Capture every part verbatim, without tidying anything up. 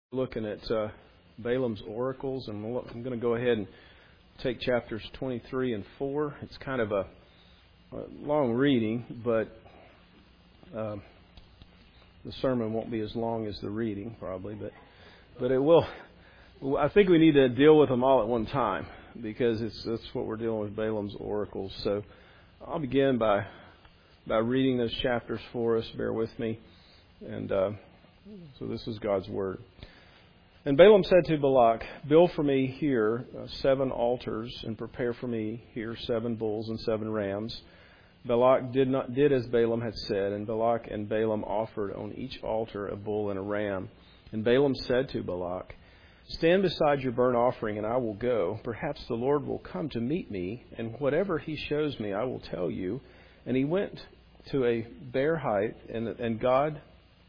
Looking at uh, Balaam's oracles, and we'll, I'm going to go ahead and take chapters twenty-three and four. It's kind of a, a long reading, but uh, the sermon won't be as long as the reading, probably, but but it will. I think we need to deal with them all at one time because it's that's what we're dealing with, Balaam's oracles. So I'll begin by by reading those chapters for us. Bear with me, and uh, so this is God's word. And Balaam said to Balak, "Build for me here uh, seven altars, and prepare for me here seven bulls and seven rams." Balak did not did as Balaam had said, and Balak and Balaam offered on each altar a bull and a ram. And Balaam said to Balak, "Stand beside your burnt offering, and I will go. Perhaps the Lord will come to meet me, and whatever he shows me, I will tell you." And he went to a bare height, and, and God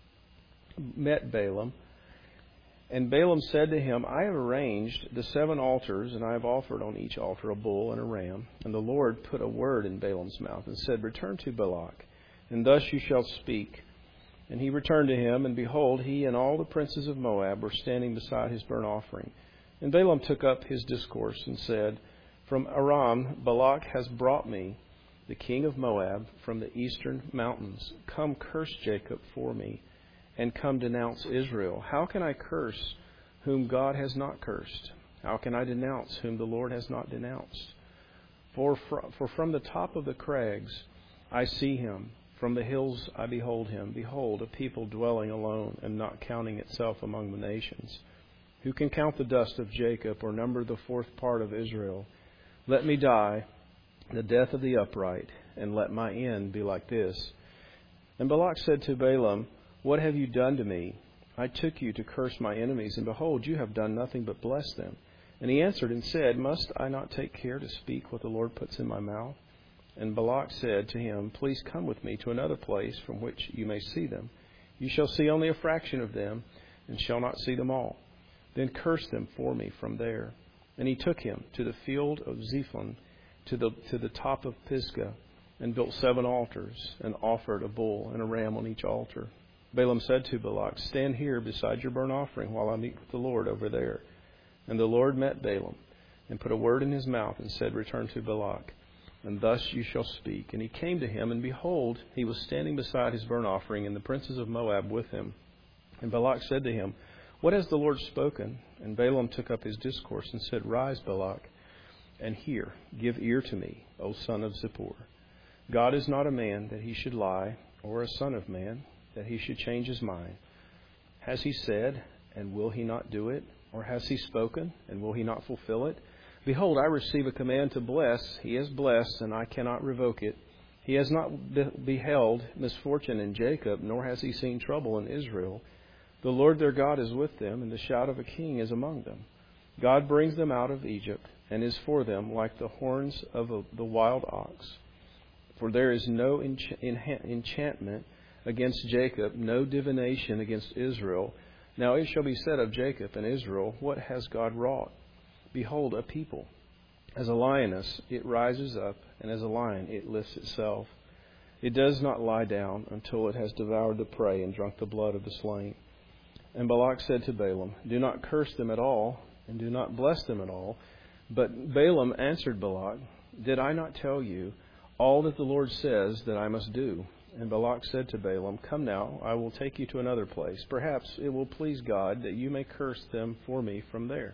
met Balaam. And Balaam said to him, "I have arranged the seven altars, and I have offered on each altar a bull and a ram." And the Lord put a word in Balaam's mouth and said, "Return to Balak, and thus you shall speak." And he returned to him, and behold, he and all the princes of Moab were standing beside his burnt offering. And Balaam took up his discourse and said, "From Aram Balak has brought me, the king of Moab, from the eastern mountains. Come, curse Jacob for me, and come denounce Israel. How can I curse whom God has not cursed? How can I denounce whom the Lord has not denounced? For, for from the top of the crags I see him. From the hills I behold him. Behold, a people dwelling alone and not counting itself among the nations. Who can count the dust of Jacob or number the fourth part of Israel? Let me die the death of the upright, and let my end be like this." And Balak said to Balaam, "What have you done to me? I took you to curse my enemies, and behold, you have done nothing but bless them." And he answered and said, "Must I not take care to speak what the Lord puts in my mouth?" And Balak said to him, "Please come with me to another place from which you may see them. You shall see only a fraction of them, and shall not see them all. Then curse them for me from there." And he took him to the field of Zephon, to the to the top of Pisgah, and built seven altars, and offered a bull and a ram on each altar. Balaam said to Balak, "Stand here beside your burnt offering while I meet with the Lord over there." And the Lord met Balaam, and put a word in his mouth, and said, "Return to Balak, and thus you shall speak." And he came to him, and behold, he was standing beside his burnt offering, and the princes of Moab with him. And Balak said to him, "What has the Lord spoken?" And Balaam took up his discourse and said, "Rise, Balak, and hear. Give ear to me, O son of Zippor. God is not a man that he should lie, or a son of man that he should change his mind. Has he said, and will he not do it? Or has he spoken, and will he not fulfill it? Behold, I receive a command to bless. He has blessed, and I cannot revoke it. He has not be- beheld misfortune in Jacob, nor has he seen trouble in Israel. The Lord their God is with them, and the shout of a king is among them. God brings them out of Egypt, and is for them like the horns of a, the wild ox. For there is no ench- enha- enchantment against Jacob, no divination against Israel. Now it shall be said of Jacob and Israel, what has God wrought? Behold, a people. As a lioness, it rises up, and as a lion, it lifts itself. It does not lie down until it has devoured the prey and drunk the blood of the slain." And Balak said to Balaam, "Do not curse them at all, and do not bless them at all." But Balaam answered Balak, "Did I not tell you all that the Lord says that I must do?" And Balak said to Balaam, "Come now, I will take you to another place. Perhaps it will please God that you may curse them for me from there."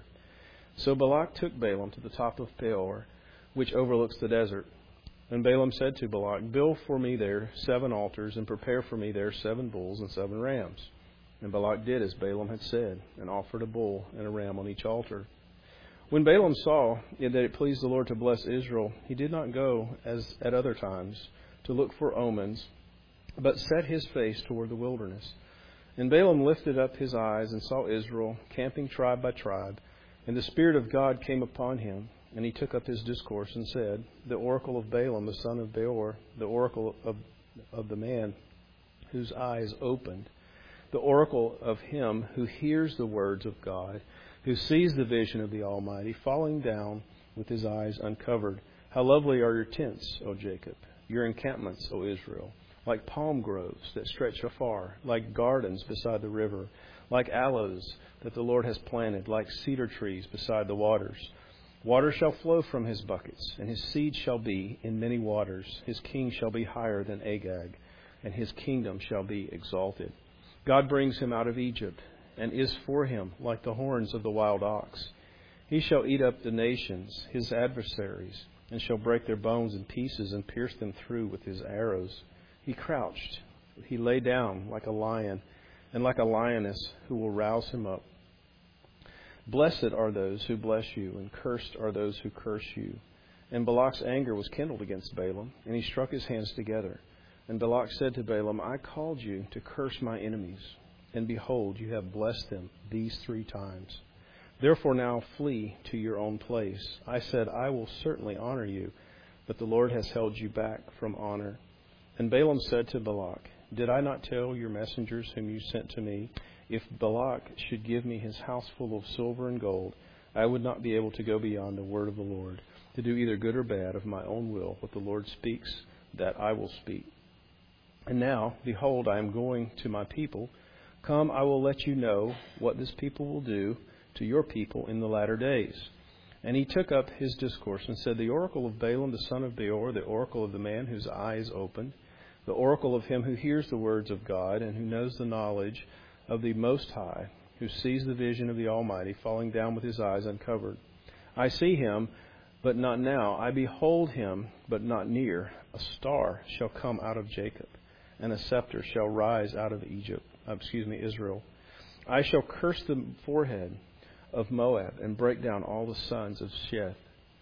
So Balak took Balaam to the top of Peor, which overlooks the desert. And Balaam said to Balak, "Build for me there seven altars, and prepare for me there seven bulls and seven rams." And Balak did as Balaam had said, and offered a bull and a ram on each altar. When Balaam saw that it pleased the Lord to bless Israel, he did not go, as at other times, to look for omens, but set his face toward the wilderness. And Balaam lifted up his eyes and saw Israel, camping tribe by tribe. And the Spirit of God came upon him, and he took up his discourse and said, "The oracle of Balaam, the son of Beor, the oracle of, of the man whose eyes opened, the oracle of him who hears the words of God, who sees the vision of the Almighty, falling down with his eyes uncovered. How lovely are your tents, O Jacob, your encampments, O Israel, like palm groves that stretch afar, like gardens beside the river, like aloes that the Lord has planted, like cedar trees beside the waters. Water shall flow from his buckets, and his seed shall be in many waters. His king shall be higher than Agag, and his kingdom shall be exalted. God brings him out of Egypt, and is for him like the horns of the wild ox. He shall eat up the nations, his adversaries, and shall break their bones in pieces and pierce them through with his arrows. He crouched, he lay down like a lion, and like a lioness who will rouse him up. Blessed are those who bless you, and cursed are those who curse you. And Balak's anger was kindled against Balaam, and he struck his hands together. And Balak said to Balaam, I called you to curse my enemies, and behold, you have blessed them these three times. Therefore now flee to your own place. I said, I will certainly honor you, but the Lord has held you back from honor. And Balaam said to Balak, Did I not tell your messengers whom you sent to me, if Balak should give me his house full of silver and gold, I would not be able to go beyond the word of the Lord, to do either good or bad of my own will. What the Lord speaks, that I will speak. And now, behold, I am going to my people. Come, I will let you know what this people will do to your people in the latter days. And he took up his discourse and said, The oracle of Balaam the son of Beor, the oracle of the man whose eye is opened, the oracle of him who hears the words of God, and who knows the knowledge of the Most High, who sees the vision of the Almighty falling down with his eyes uncovered. I see him, but not now. I behold him, but not near. A star shall come out of Jacob, and a scepter shall rise out of Egypt. Uh, excuse me, Israel. I shall curse the forehead of Moab, and break down all the sons of Sheth.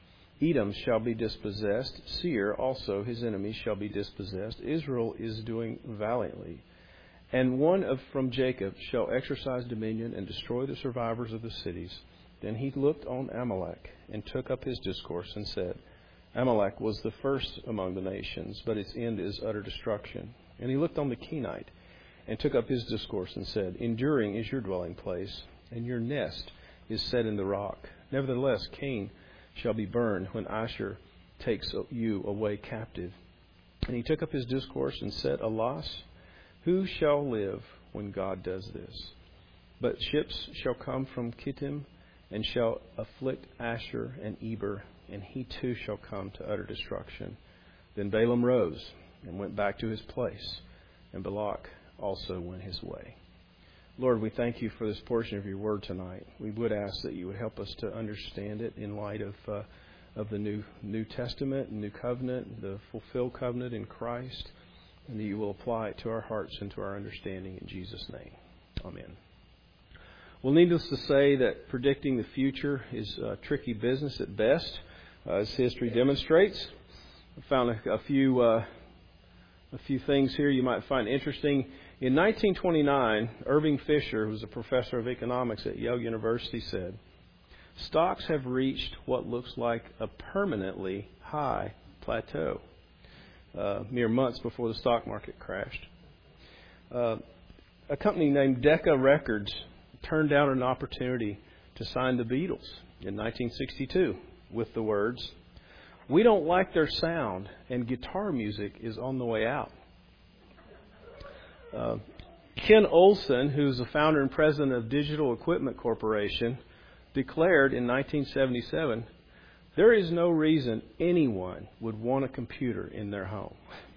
Edom shall be dispossessed. Seir also, his enemy, shall be dispossessed. Israel is doing valiantly. And one of from Jacob shall exercise dominion and destroy the survivors of the cities. Then he looked on Amalek and took up his discourse and said, Amalek was the first among the nations, but its end is utter destruction. And he looked on the Kenite and took up his discourse and said, Enduring is your dwelling place, and your nest is set in the rock. Nevertheless, Cain shall be burned when Asher takes you away captive. And he took up his discourse and said, Alas, who shall live when God does this? But ships shall come from Kittim, and shall afflict Asher and Eber, and he too shall come to utter destruction. Then Balaam rose and went back to his place, and Balak also went his way. Lord, we thank you for this portion of your word tonight. We would ask that you would help us to understand it in light of uh, of the New New Testament, New Covenant, the fulfilled covenant in Christ, and that you will apply it to our hearts and to our understanding in Jesus' name. Amen. Well, needless to say that predicting the future is a tricky business at best, uh, as history demonstrates. I found a, a few uh, a few things here you might find interesting. In nineteen twenty-nine, Irving Fisher, who was a professor of economics at Yale University, said, stocks have reached what looks like a permanently high plateau, uh, mere months before the stock market crashed. Uh, a company named Decca Records turned down an opportunity to sign the Beatles in nineteen sixty-two with the words, "We don't like their sound, and guitar music is on the way out." Uh, Ken Olsen, who's the founder and president of Digital Equipment Corporation, declared in nineteen seventy-seven, "There is no reason anyone would want a computer in their home."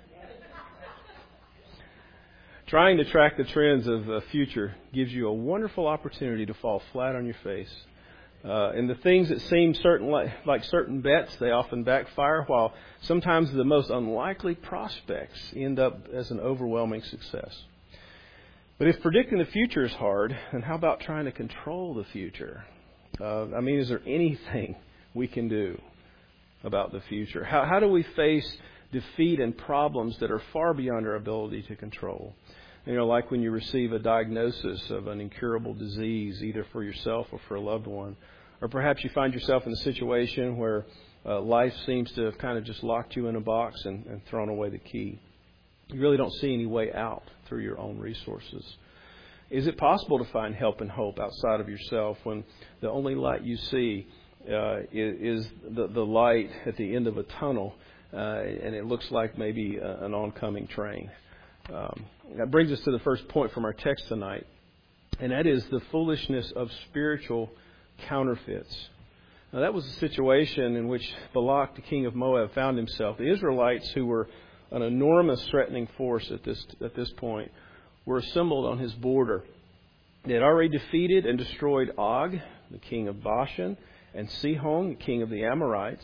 Trying to track the trends of the future gives you a wonderful opportunity to fall flat on your face. Uh, and the things that seem certain like, like certain bets, they often backfire, while sometimes the most unlikely prospects end up as an overwhelming success. But if predicting the future is hard, then how about trying to control the future? Uh, I mean, is there anything we can do about the future? How, how do we face defeat and problems that are far beyond our ability to control? You know, like when you receive a diagnosis of an incurable disease, either for yourself or for a loved one. Or perhaps you find yourself in a situation where uh, life seems to have kind of just locked you in a box and, and thrown away the key. You really don't see any way out through your own resources. Is it possible to find help and hope outside of yourself when the only light you see uh, is, is the, the light at the end of a tunnel uh, and it looks like maybe a, an oncoming train? Um, that brings us to the first point from our text tonight. and that is the foolishness of spiritual counterfeits. Now, that was the situation in which Balak, the king of Moab, found himself. The Israelites, who were an enormous threatening force at this at this point, were assembled on his border. They had already defeated and destroyed Og, the king of Bashan, and Sihon, the king of the Amorites.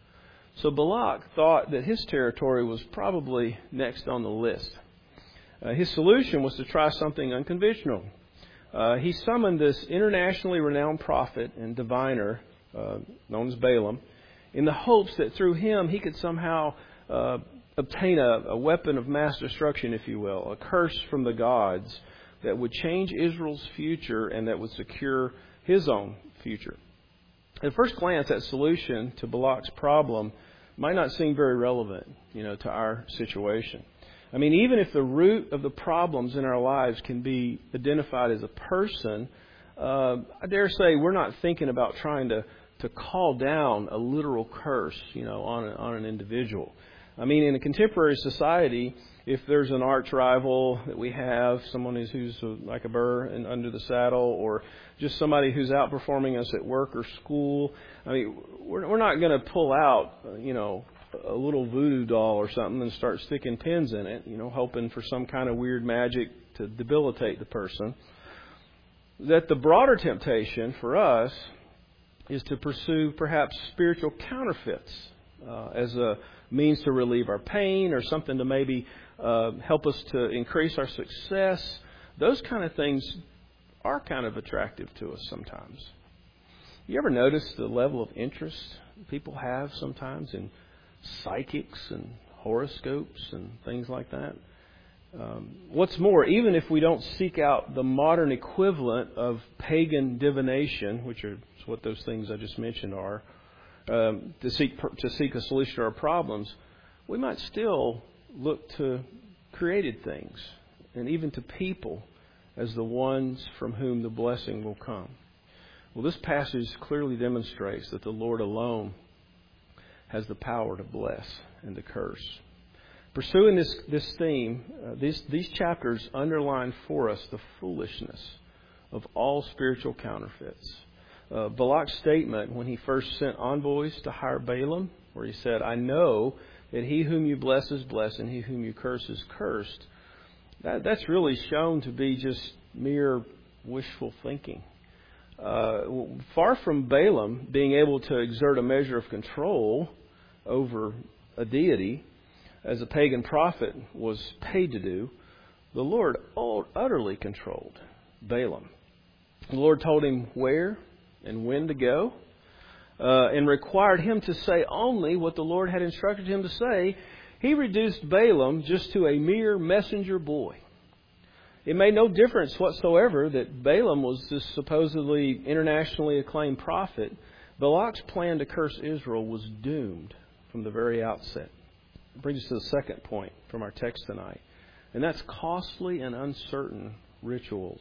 So Balak thought that his territory was probably next on the list. Uh, his solution was to try something unconventional. Uh, he summoned this internationally renowned prophet and diviner uh, known as Balaam in the hopes that through him he could somehow uh, obtain a, a weapon of mass destruction, if you will, a curse from the gods that would change Israel's future and that would secure his own future. At first glance, that solution to Balak's problem might not seem very relevant, you know, to our situation. I mean, even if the root of the problems in our lives can be identified as a person, uh, I dare say we're not thinking about trying to, to call down a literal curse, you know, on, a, on an individual. I mean, in a contemporary society, if there's an arch rival that we have, someone who's, who's like a burr and under the saddle, or just somebody who's outperforming us at work or school, I mean, we're, we're not going to pull out, you know, a little voodoo doll or something and start sticking pins in it, you know, hoping for some kind of weird magic to debilitate the person. That the broader temptation for us is to pursue perhaps spiritual counterfeits uh, as a means to relieve our pain or something to maybe uh, help us to increase our success. Those kind of things are kind of attractive to us sometimes. You ever notice the level of interest people have sometimes in psychics and horoscopes and things like that? Um, what's more, even if we don't seek out the modern equivalent of pagan divination, which are what those things I just mentioned are, um, to seek to seek a solution to our problems, we might still look to created things and even to people as the ones from whom the blessing will come. Well, this passage clearly demonstrates that the Lord alone has the power to bless and to curse. Pursuing this, this theme, uh, these, these chapters underline for us the foolishness of all spiritual counterfeits. Uh, Balak's statement when he first sent envoys to hire Balaam, where he said, I know that he whom you bless is blessed and he whom you curse is cursed, that, that's really shown to be just mere wishful thinking. Uh, far from Balaam being able to exert a measure of control over a deity, as a pagan prophet was paid to do, the Lord utterly controlled Balaam. The Lord told him where and when to go, uh, and required him to say only what the Lord had instructed him to say. He reduced Balaam just to a mere messenger boy. It made no difference whatsoever that Balaam was this supposedly internationally acclaimed prophet. Balak's plan to curse Israel was doomed from the very outset. It brings us to the second point from our text tonight, and that's costly and uncertain rituals.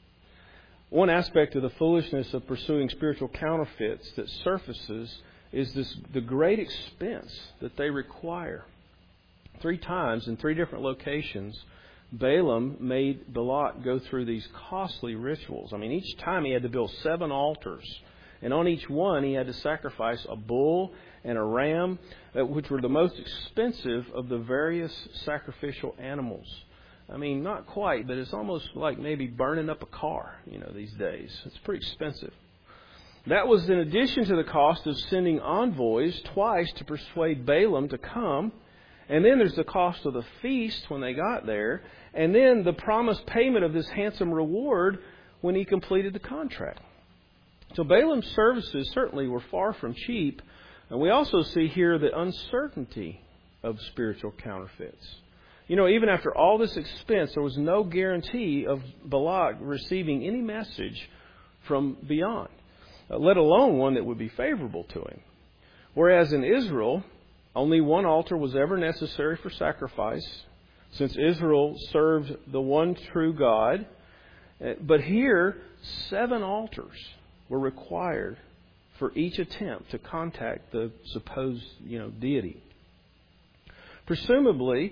One aspect of the foolishness of pursuing spiritual counterfeits that surfaces is this the great expense that they require. Three times in three different locations, Balaam made Balak go through these costly rituals. I mean, each time he had to build seven altars. And on each one, he had to sacrifice a bull and a ram, which were the most expensive of the various sacrificial animals. I mean, not quite, but it's almost like maybe burning up a car, you know, these days. It's pretty expensive. That was in addition to the cost of sending envoys twice to persuade Balaam to come. And then there's the cost of the feast when they got there. And then the promised payment of this handsome reward when he completed the contract. So Balaam's services certainly were far from cheap. And we also see here the uncertainty of spiritual counterfeits. You know, even after all this expense, there was no guarantee of Balak receiving any message from beyond, let alone one that would be favorable to him. Whereas in Israel, only one altar was ever necessary for sacrifice, since Israel served the one true God. But here, seven altars were required for each attempt to contact the supposed, you know, deity. Presumably,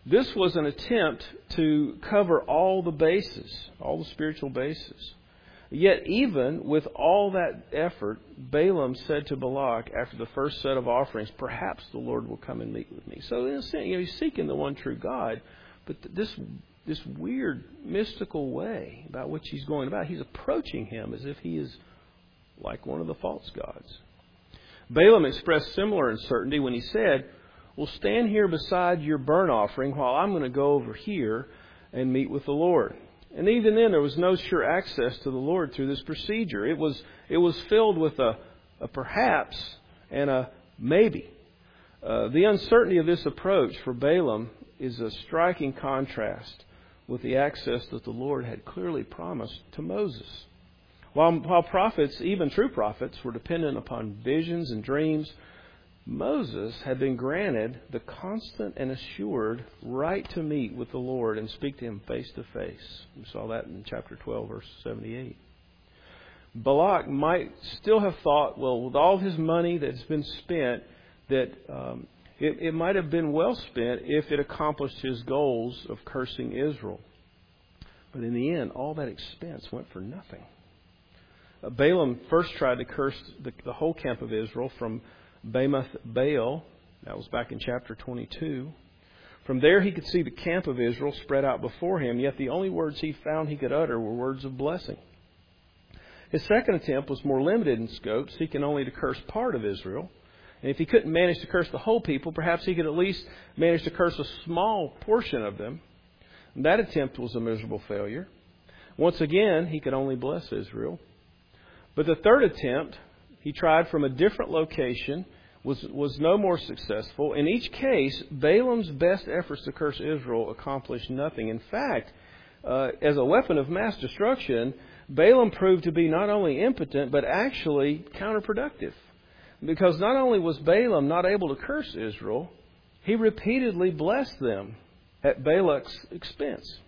This was an attempt to cover all the bases, all the spiritual bases. Yet even with all that effort, Balaam said to Balak after the first set of offerings, perhaps the Lord will come and meet with me. So in a sense, you know, he's seeking the one true God, but this this weird mystical way about which he's going about, he's approaching him as if he is like one of the false gods. Balaam expressed similar uncertainty when he said, well, stand here beside your burnt offering while I'm going to go over here and meet with the Lord. And even then, there was no sure access to the Lord through this procedure. It was it was filled with a, a perhaps and a maybe. Uh, the uncertainty of this approach for Balaam is a striking contrast with the access that the Lord had clearly promised to Moses. While, while prophets, even true prophets, were dependent upon visions and dreams, Moses had been granted the constant and assured right to meet with the Lord and speak to Him face to face. We saw that in chapter twelve, verse seventy-eight. Balak might still have thought, well, with all his money that's been spent, that um, it, it might have been well spent if it accomplished his goals of cursing Israel. But in the end, all that expense went for nothing. Uh, Balaam first tried to curse the, the whole camp of Israel from Bamoth Baal. That was back in chapter twenty-two. From there he could see the camp of Israel spread out before him, yet the only words he found he could utter were words of blessing. His second attempt was more limited in scope, seeking only to curse part of Israel. And if he couldn't manage to curse the whole people, perhaps he could at least manage to curse a small portion of them. And that attempt was a miserable failure. Once again, he could only bless Israel. But the third attempt, he tried from a different location, was, was no more successful. In each case, Balaam's best efforts to curse Israel accomplished nothing. In fact, uh, as a weapon of mass destruction, Balaam proved to be not only impotent, but actually counterproductive. Because not only was Balaam not able to curse Israel, he repeatedly blessed them at Balak's expense.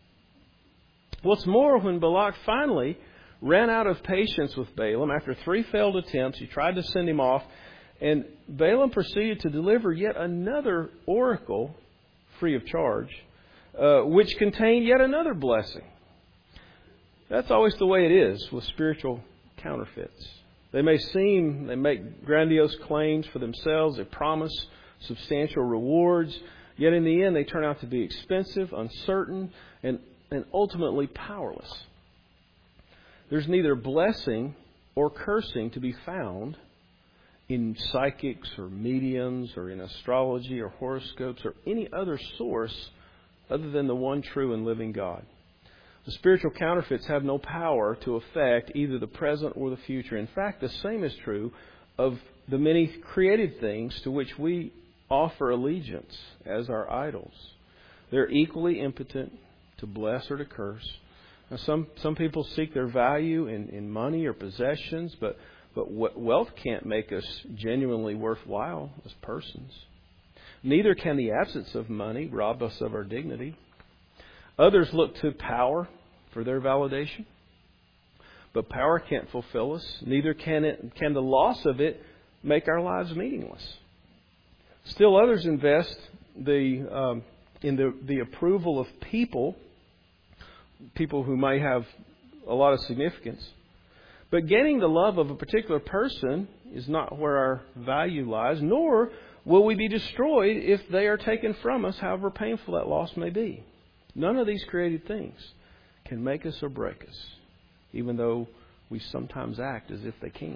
What's more, when Balak finally ran out of patience with Balaam, after three failed attempts, he tried to send him off, and Balaam proceeded to deliver yet another oracle, free of charge, uh, which contained yet another blessing. That's always the way it is with spiritual counterfeits. They may seem, they make grandiose claims for themselves, they promise substantial rewards, yet in the end they turn out to be expensive, uncertain, and, and ultimately powerless. There's neither blessing or cursing to be found in psychics or mediums or in astrology or horoscopes or any other source other than the one true and living God. The spiritual counterfeits have no power to affect either the present or the future. In fact, the same is true of the many created things to which we offer allegiance as our idols. They're equally impotent to bless or to curse. Now, some some people seek their value in, in money or possessions, but, but wealth can't make us genuinely worthwhile as persons. Neither can the absence of money rob us of our dignity. Others look to power for their validation, but power can't fulfill us. Neither can it can the loss of it make our lives meaningless. Still, others invest the um, in the the approval of people, people who may have a lot of significance. But gaining the love of a particular person is not where our value lies, nor will we be destroyed if they are taken from us, however painful that loss may be. None of these created things can make us or break us, even though we sometimes act as if they can.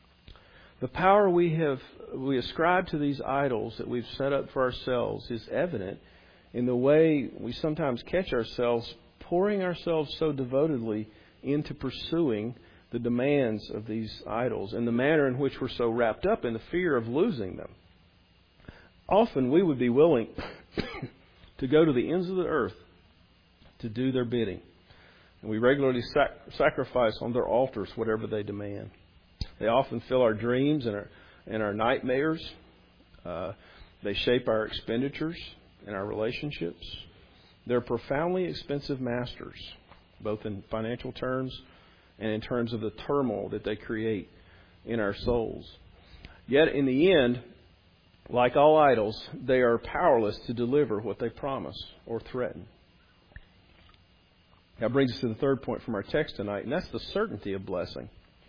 The power we have we ascribe to these idols that we've set up for ourselves is evident in the way we sometimes catch ourselves pouring ourselves so devotedly into pursuing the demands of these idols and the manner in which we're so wrapped up in the fear of losing them. Often we would be willing to go to the ends of the earth to do their bidding. And we regularly sac- sacrifice on their altars whatever they demand. They often fill our dreams and our, and our nightmares. Uh, they shape our expenditures and our relationships. They're profoundly expensive masters, both in financial terms and in terms of the turmoil that they create in our souls. Yet in the end, Like all idols, they are powerless to deliver what they promise or threaten. That brings us to the third point from our text tonight, and that's the certainty of blessing.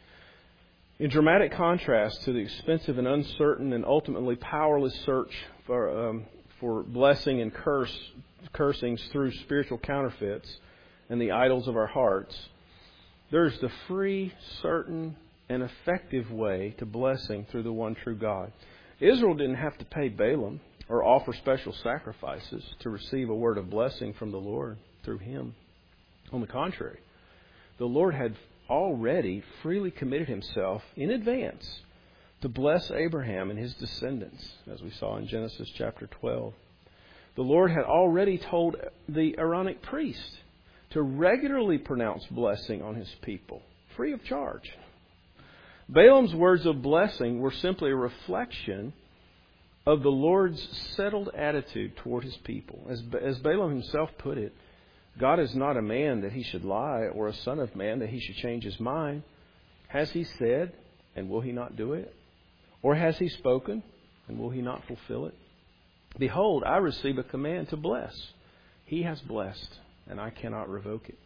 In dramatic contrast to the expensive and uncertain and ultimately powerless search for um, for blessing and curse cursings through spiritual counterfeits and the idols of our hearts, there's the free, certain, and effective way to blessing through the one true God. Israel didn't have to pay Balaam or offer special sacrifices to receive a word of blessing from the Lord through him. On the contrary, the Lord had already freely committed himself in advance to bless Abraham and his descendants, as we saw in Genesis chapter twelve. The Lord had already told the Aaronic priest to regularly pronounce blessing on his people, free of charge. Balaam's words of blessing were simply a reflection of the Lord's settled attitude toward his people. As, as Balaam himself put it, God is not a man that he should lie, or a son of man that he should change his mind. Has he said, and will he not do it? Or has he spoken, and will he not fulfill it? Behold, I receive a command to bless. He has blessed, and I cannot revoke it.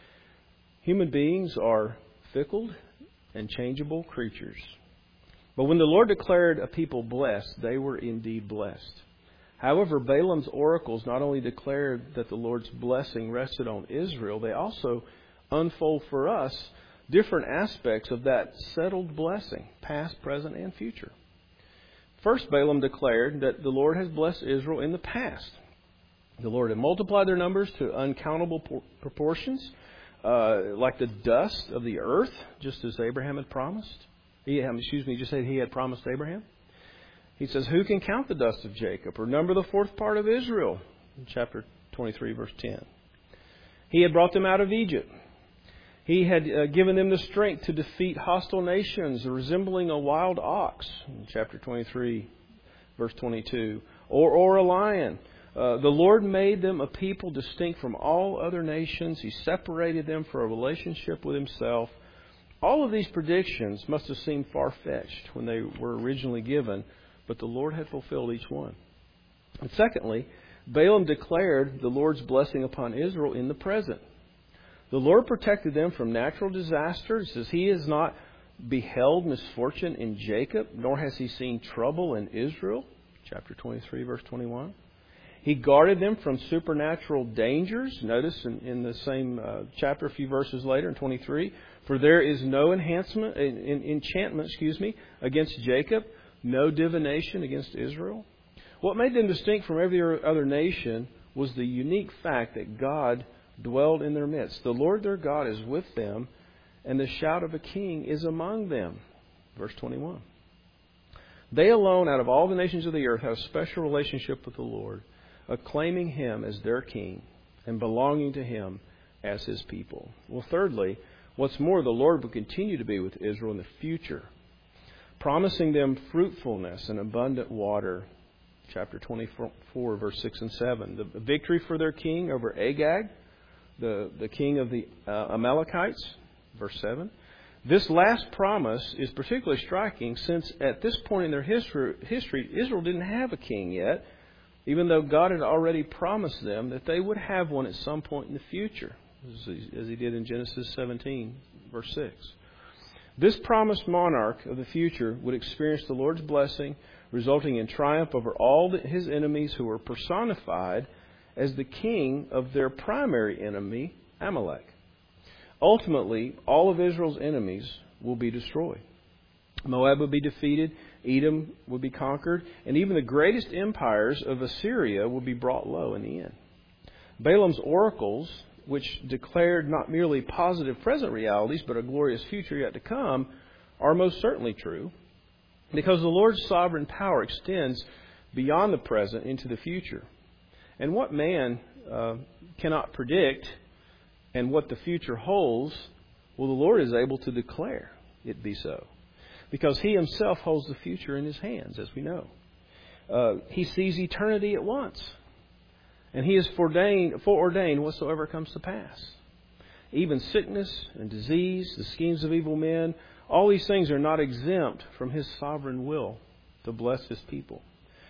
Human beings are fickle and changeable creatures. But when the Lord declared a people blessed, they were indeed blessed. However, Balaam's oracles not only declared that the Lord's blessing rested on Israel, they also unfold for us different aspects of that settled blessing, past, present, and future. First, Balaam declared that the Lord has blessed Israel in the past. The Lord had multiplied their numbers to uncountable proportions, uh, like the dust of the earth, just as Abraham had promised. He, excuse me, just said he had promised Abraham. He says, who can count the dust of Jacob or number the fourth part of Israel? In chapter twenty-three, verse ten. He had brought them out of Egypt. He had uh, given them the strength to defeat hostile nations, resembling a wild ox. In chapter twenty-three, verse twenty-two. Or, or a lion. Uh, the Lord made them a people distinct from all other nations. He separated them for a relationship with himself. All of these predictions must have seemed far-fetched when they were originally given, but the Lord had fulfilled each one. And secondly, Balaam declared the Lord's blessing upon Israel in the present. The Lord protected them from natural disasters, as he has not beheld misfortune in Jacob, nor has he seen trouble in Israel. Chapter twenty-three, verse twenty-one. He guarded them from supernatural dangers. Notice in, in the same uh, chapter, a few verses later, in twenty-three, for there is no enhancement, in, in, enchantment, excuse me, against Jacob, no divination against Israel. What made them distinct from every other nation was the unique fact that God dwelled in their midst. The Lord their God is with them, and the shout of a king is among them. Verse twenty-one. They alone, out of all the nations of the earth, have a special relationship with the Lord, acclaiming him as their king and belonging to him as his people. Well, thirdly, what's more, the Lord will continue to be with Israel in the future, promising them fruitfulness and abundant water. Chapter twenty-four, verse six and seven. The victory for their king over Agag, the, the king of the uh, Amalekites. Verse seven. This last promise is particularly striking since at this point in their history, history, Israel didn't have a king yet, even though God had already promised them that they would have one at some point in the future, as he, as he did in Genesis seventeen, verse six. This promised monarch of the future would experience the Lord's blessing, resulting in triumph over all his enemies who were personified as the king of their primary enemy, Amalek. Ultimately, all of Israel's enemies will be destroyed. Moab would be defeated, Edom would be conquered, and even the greatest empires of Assyria will be brought low in the end. Balaam's oracles, which declared not merely positive present realities, but a glorious future yet to come, are most certainly true, because the Lord's sovereign power extends beyond the present into the future. And what man uh, cannot predict and what the future holds, well, the Lord is able to declare it be so, because he himself holds the future in his hands, as we know. Uh, he sees eternity at once, and he has foreordained, foreordained whatsoever comes to pass. Even sickness and disease, the schemes of evil men, all these things are not exempt from his sovereign will to bless his people.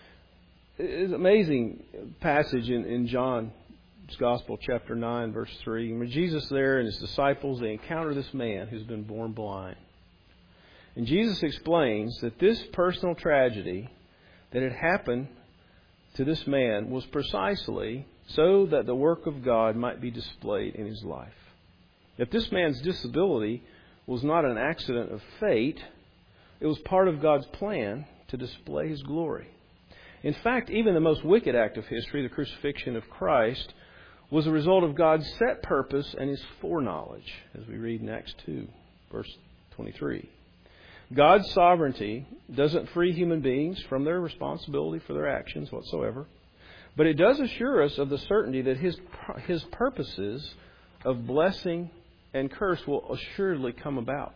it's an amazing passage in, in John's Gospel, chapter nine, verse three. When Jesus there and His disciples, they encounter this man who's been born blind. And Jesus explains that this personal tragedy that had happened to this man was precisely so that the work of God might be displayed in his life. If this man's disability was not an accident of fate, it was part of God's plan to display His glory. In fact, even the most wicked act of history, the crucifixion of Christ, was a result of God's set purpose and His foreknowledge, as we read in Acts two, verse twenty-three. God's sovereignty doesn't free human beings from their responsibility for their actions whatsoever, but it does assure us of the certainty that His His purposes of blessing and curse will assuredly come about.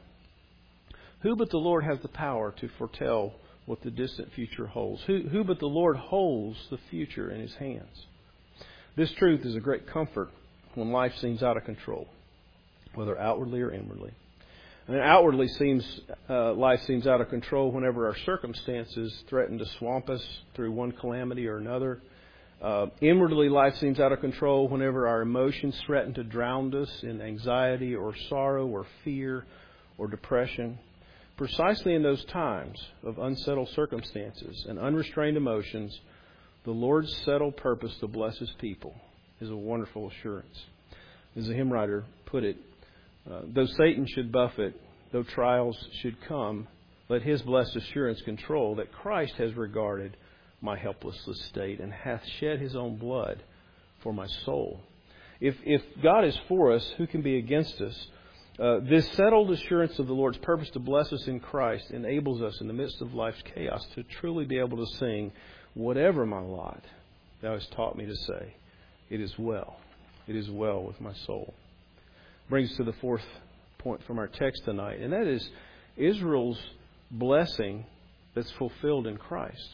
Who but the Lord has the power to foretell what the distant future holds? Who, who but the Lord holds the future in His hands? This truth is a great comfort when life seems out of control, whether outwardly or inwardly. And outwardly, seems uh, life seems out of control whenever our circumstances threaten to swamp us through one calamity or another. Uh, inwardly, life seems out of control whenever our emotions threaten to drown us in anxiety or sorrow or fear or depression. Precisely in those times of unsettled circumstances and unrestrained emotions, the Lord's settled purpose to bless His people is a wonderful assurance. As the hymn writer put it, Uh, though Satan should buffet, though trials should come, let His blessed assurance control that Christ has regarded my helpless estate and hath shed His own blood for my soul. If if God is for us, who can be against us? Uh, this settled assurance of the Lord's purpose to bless us in Christ enables us in the midst of life's chaos to truly be able to sing, whatever my lot, Thou hast taught me to say, it is well. It is well with my soul. Brings us to the fourth point from our text tonight, and that is Israel's blessing that's fulfilled in Christ.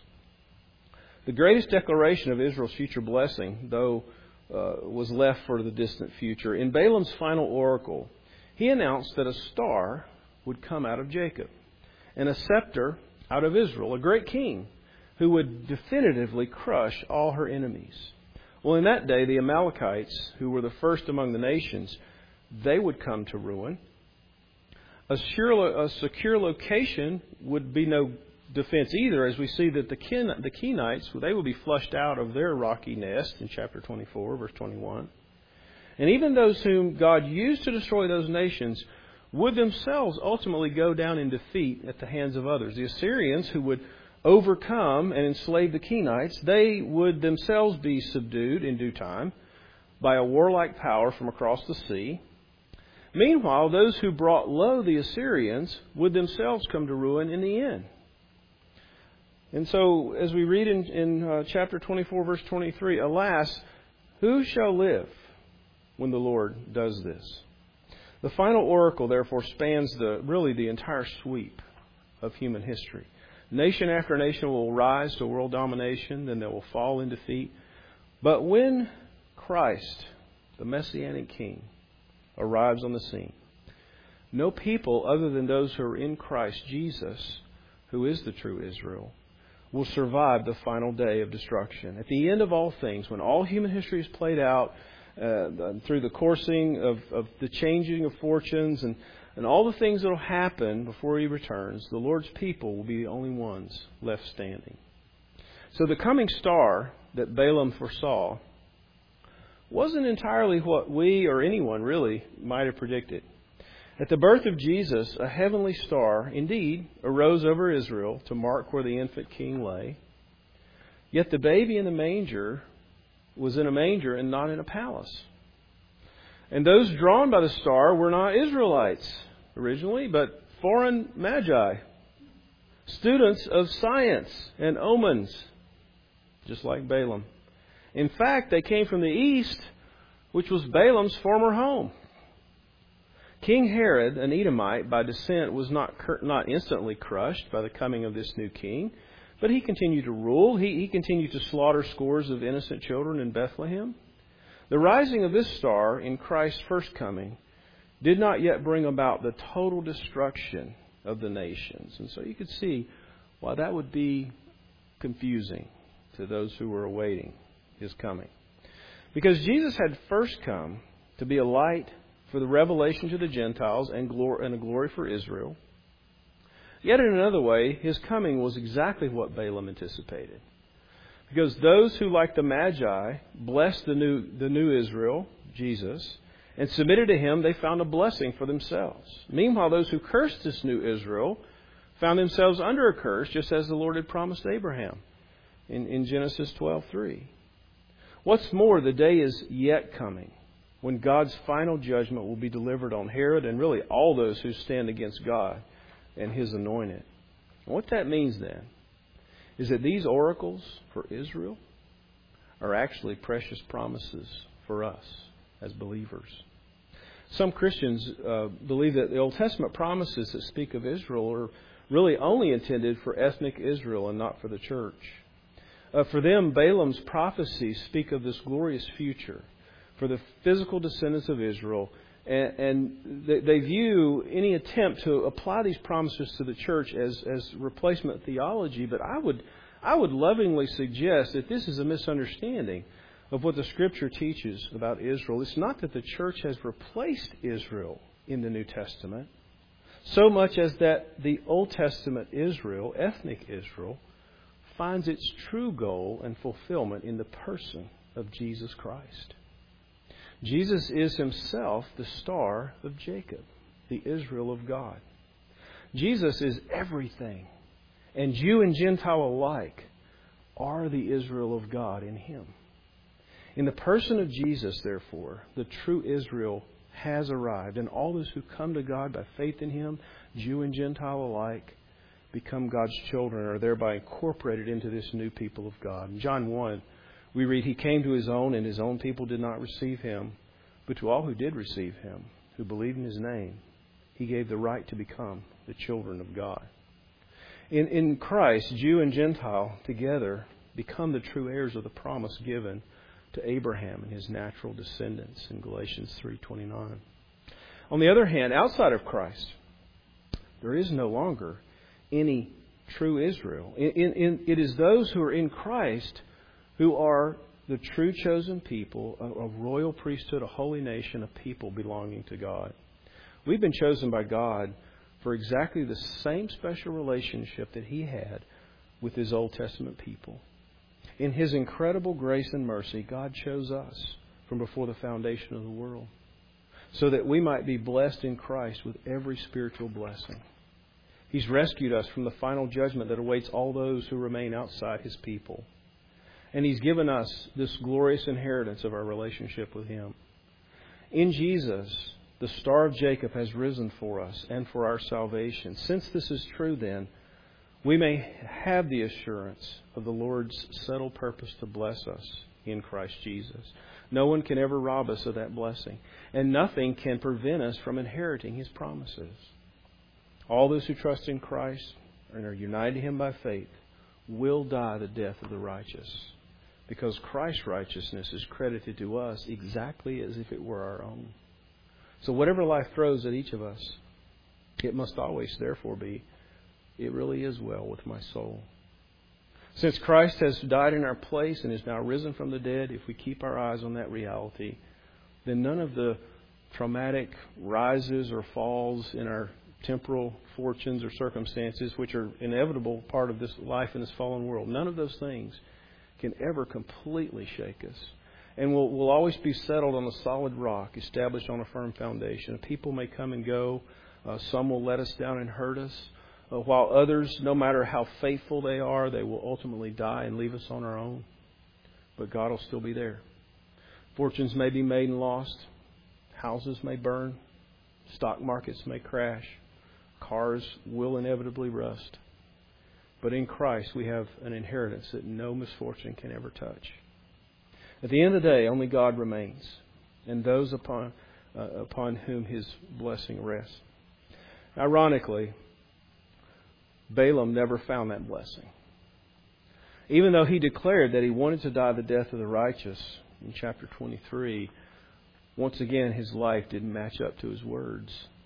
The greatest declaration of Israel's future blessing, though, uh, was left for the distant future. In Balaam's final oracle, he announced that a star would come out of Jacob, and a scepter out of Israel, a great king who would definitively crush all her enemies. Well, in that day, the Amalekites, who were the first among the nations, they would come to ruin. A, sure, a secure location would be no defense either, as we see that the, Ken, the Kenites, they would be flushed out of their rocky nest in chapter twenty-four, verse twenty-one. And even those whom God used to destroy those nations would themselves ultimately go down in defeat at the hands of others. The Assyrians, who would overcome and enslave the Kenites, they would themselves be subdued in due time by a warlike power from across the sea. Meanwhile, those who brought low the Assyrians would themselves come to ruin in the end. And so, as we read in, in uh, chapter twenty-four, verse twenty-three, alas, who shall live when the Lord does this? The final oracle, therefore, spans the really the entire sweep of human history. Nation after nation will rise to world domination, then they will fall in defeat. But when Christ, the Messianic King, arrives on the scene, no people other than those who are in Christ Jesus, who is the true Israel, will survive the final day of destruction. At the end of all things, when all human history is played out uh, through the coursing of, of the changing of fortunes and, and all the things that will happen before He returns, the Lord's people will be the only ones left standing. So the coming star that Balaam foresaw wasn't entirely what we or anyone really might have predicted. At the birth of Jesus, a heavenly star indeed arose over Israel to mark where the infant king lay. Yet the baby in the manger was in a manger and not in a palace. And those drawn by the star were not Israelites originally, but foreign magi, students of science and omens, just like Balaam. In fact, they came from the east, which was Balaam's former home. King Herod, an Edomite by descent, was not not instantly crushed by the coming of this new king, but he continued to rule. He, he continued to slaughter scores of innocent children in Bethlehem. The rising of this star in Christ's first coming did not yet bring about the total destruction of the nations. And so you could see why that would be confusing. to those who were awaiting His coming. Because Jesus had first come to be a light for the revelation to the Gentiles and, glory, and a glory for Israel. Yet in another way, His coming was exactly what Balaam anticipated. Because those who, like the Magi, blessed the new, the new Israel, Jesus, and submitted to Him, they found a blessing for themselves. Meanwhile, those who cursed this new Israel found themselves under a curse, just as the Lord had promised Abraham in, in Genesis twelve three. What's more, the day is yet coming when God's final judgment will be delivered on Herod and really all those who stand against God and His anointed. And what that means then is that these oracles for Israel are actually precious promises for us as believers. Some Christians uh, believe that the Old Testament promises that speak of Israel are really only intended for ethnic Israel and not for the church. Uh, for them, Balaam's prophecies speak of this glorious future for the physical descendants of Israel, and, and they, they view any attempt to apply these promises to the church as, as replacement theology. But I would, I would lovingly suggest that this is a misunderstanding of what the Scripture teaches about Israel. It's not that the church has replaced Israel in the New Testament, so much as that the Old Testament Israel, ethnic Israel, finds its true goal and fulfillment in the person of Jesus Christ. Jesus is Himself the star of Jacob, the Israel of God. Jesus is everything, and Jew and Gentile alike are the Israel of God in Him. In the person of Jesus, therefore, the true Israel has arrived, and all those who come to God by faith in Him, Jew and Gentile alike, become God's children, are thereby incorporated into this new people of God. In John one, we read, He came to His own, and His own people did not receive Him. But to all who did receive Him, who believed in His name, He gave the right to become the children of God. In, in Christ, Jew and Gentile together become the true heirs of the promise given to Abraham and his natural descendants in Galatians three twenty-nine. On the other hand, outside of Christ, there is no longer any true Israel. In, in, in, it is those who are in Christ who are the true chosen people, a, a royal priesthood, a holy nation, a people belonging to God. We've been chosen by God for exactly the same special relationship that He had with His Old Testament people. In His incredible grace and mercy, God chose us from before the foundation of the world so that we might be blessed in Christ with every spiritual blessing. He's rescued us from the final judgment that awaits all those who remain outside His people. And He's given us this glorious inheritance of our relationship with Him. In Jesus, the star of Jacob has risen for us and for our salvation. Since this is true, then, we may have the assurance of the Lord's settled purpose to bless us in Christ Jesus. No one can ever rob us of that blessing, and nothing can prevent us from inheriting His promises. All those who trust in Christ and are united to Him by faith will die the death of the righteous, because Christ's righteousness is credited to us exactly as if it were our own. So whatever life throws at each of us, it must always therefore be, it really is well with my soul. Since Christ has died in our place and is now risen from the dead, if we keep our eyes on that reality, then none of the traumatic rises or falls in our temporal fortunes or circumstances, which are inevitable part of this life in this fallen world, none of those things can ever completely shake us. And we'll, we'll always be settled on a solid rock, established on a firm foundation. People may come and go. Uh, some will let us down and hurt us. Uh, while others, no matter how faithful they are, they will ultimately die and leave us on our own. But God will still be there. Fortunes may be made and lost. Houses may burn. Stock markets may crash. Cars will inevitably rust. But in Christ, we have an inheritance that no misfortune can ever touch. At the end of the day, only God remains, and those upon uh, upon whom His blessing rests. Ironically, Balaam never found that blessing. Even though he declared that he wanted to die the death of the righteous in chapter twenty-three, once again his life didn't match up to his words.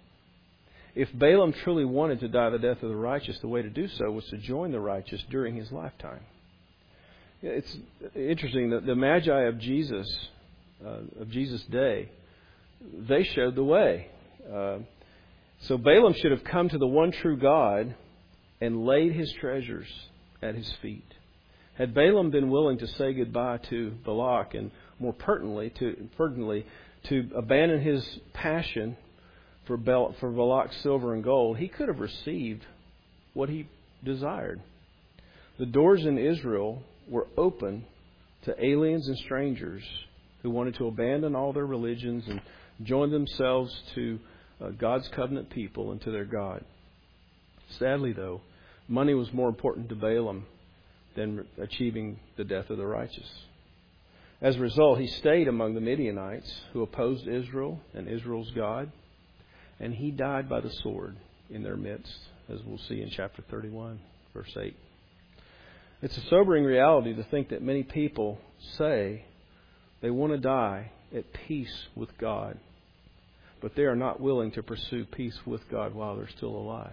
If Balaam truly wanted to die the death of the righteous, the way to do so was to join the righteous during his lifetime. It's interesting that the Magi of Jesus, uh, of Jesus' day, they showed the way. Uh, so Balaam should have come to the one true God and laid his treasures at his feet. Had Balaam been willing to say goodbye to Balak, and more pertinently to pertinently to abandon his passion for Bal- for Balak's silver and gold, he could have received what he desired. The doors in Israel were open to aliens and strangers who wanted to abandon all their religions and join themselves to uh, God's covenant people and to their God. Sadly, though, money was more important to Balaam than achieving the death of the righteous. As a result, he stayed among the Midianites who opposed Israel and Israel's God, and he died by the sword in their midst, as we'll see in chapter thirty-one, verse eight. It's a sobering reality to think that many people say they want to die at peace with God, but they are not willing to pursue peace with God while they're still alive.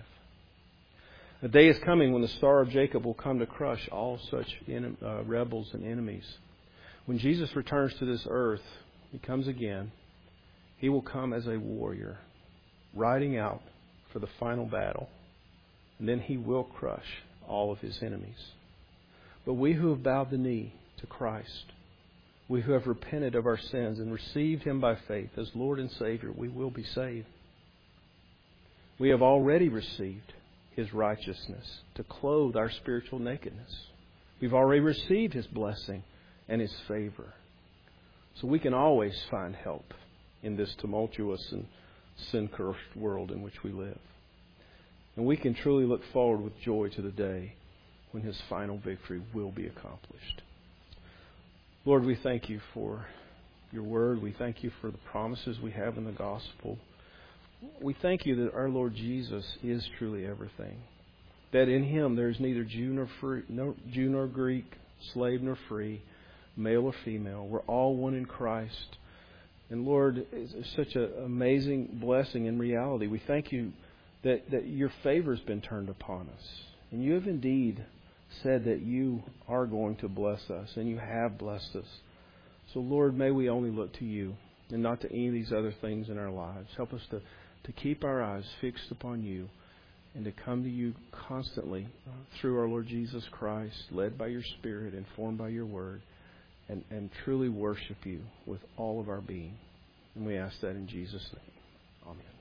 A day is coming when the Star of Jacob will come to crush all such en- uh, rebels and enemies. When Jesus returns to this earth, He comes again. He will come as a warrior, riding out for the final battle. And then He will crush all of His enemies. But we who have bowed the knee to Christ, we who have repented of our sins and received Him by faith as Lord and Savior, we will be saved. We have already received His righteousness to clothe our spiritual nakedness. We've already received His blessing and His favor. So we can always find help in this tumultuous and sin-cursed world in which we live. And we can truly look forward with joy to the day when His final victory will be accomplished. Lord, we thank You for Your Word. We thank You for the promises we have in the gospel. We thank You that our Lord Jesus is truly everything. That in Him there is neither Jew nor free, no, Jew nor Greek, slave nor free, male or female. We're all one in Christ. And Lord, it's such an amazing blessing in reality. We thank You that, that Your favor has been turned upon us. And You have indeed said that You are going to bless us, and You have blessed us. So Lord, may we only look to You and not to any of these other things in our lives. Help us to, to keep our eyes fixed upon You and to come to You constantly uh, through our Lord Jesus Christ, led by Your Spirit, informed by Your Word, and, and truly worship You with all of our being. And we ask that in Jesus' name. Amen.